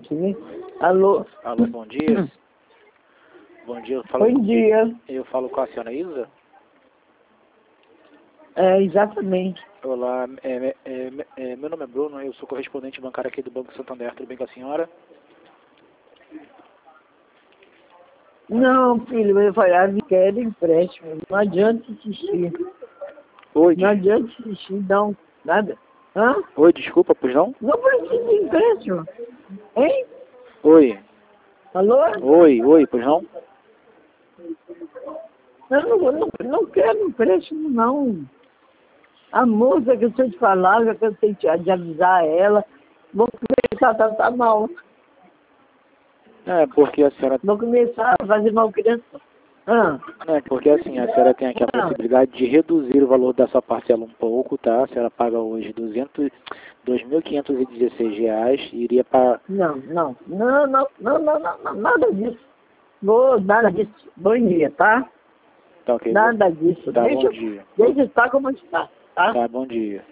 aqui. Alô? Alô, bom dia. Bom dia, Bom dia. Eu falo com a senhora Isa? É, exatamente. Olá, meu nome é Bruno, eu sou correspondente bancário aqui do Banco Santander, tudo bem com a senhora? Não, filho, eu falei, não quero empréstimo. Não adianta insistir. Oi, Não adianta insistir, não. Nada. Hã? Oi, desculpa, pois não? Não precisa de empréstimo. Hein? Oi, Alô? pois não? Eu não quero empréstimo, não. A moça que eu sei te falar, já cansei de avisar ela. Vou começar a tratar mal. É, porque a senhora... Vou começar a fazer mal criança. É, porque assim, a senhora tem aqui a possibilidade de reduzir o valor da sua parcela um pouco, tá? A senhora paga hoje R$ 2.516 e iria para... Não, nada disso. Nada disso. Bom dia, tá? Tá ok? Nada disso. Tá, bom dia. Deixa estar como está, tá? Tá, bom dia.